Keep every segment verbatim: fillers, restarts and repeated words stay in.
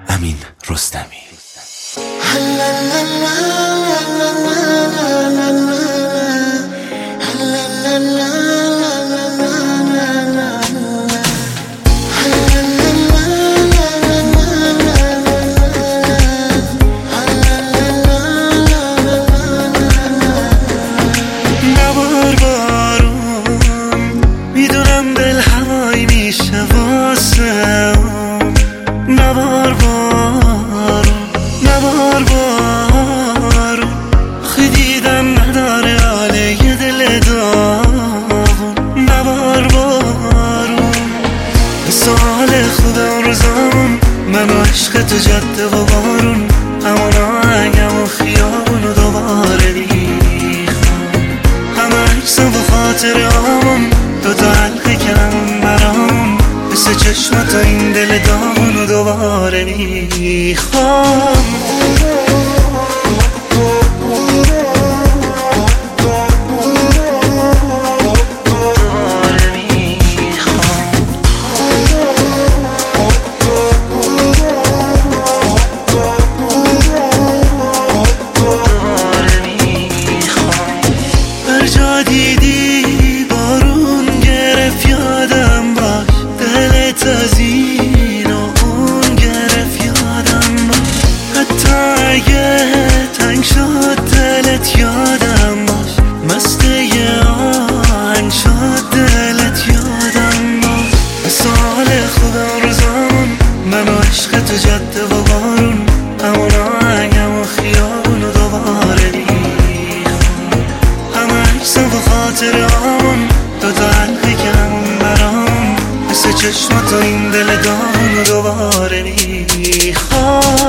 امین رستمی. نبار بارون میدونم دل هوایی میشه واسم، نبار بارون نبار بارون خی دیدم نداره حاله یه دل داغون، نبار بارون سال خوب اون روزامون من و عشق تو جاده و بارون، همون آهنگم و خیابون و دوباره میخوام، همه عکسم و خاطرهامون دوتا حلقه کردم برام، مثل چشمات این دل داغون و دوباره میخوام. جا دیدی بارون گرفت یادم باش، دلت از این و اون گرفت یادم باش، حتی اگه تنگ شد دلت یادم باش، مست یه آهنگ شد دلت یادم باش. مثال خوب اون روزامون من و عشق تو جاده و بارون، همون آهنگم و خیابون و دوباره و خاطرهامون دوتا حلقه کردم برام، مثل چشمات و این دل داغون و دوباره میخوام.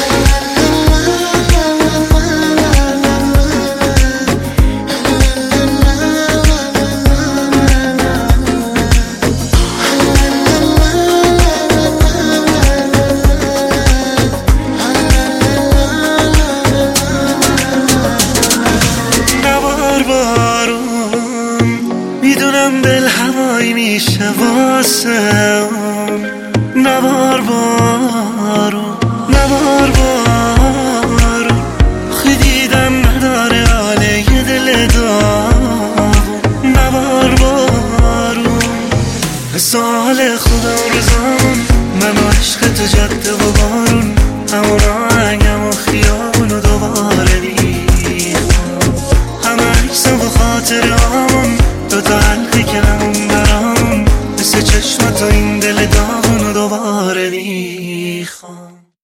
میدونم دل هوایی میشه واسم، نبار بارون نبار بارون خی دیدم نداره حاله یه دل داغون، نبار بارون سال خوب اون روزامون من و عشق تو جاده و بارون، همون آهنگم و خیابون و دوباره میخوام، همه عکسم و خاطرهامون دوتا حلقه کردم برام، مثل چشمات و این دل داغون و دوباره میخوام.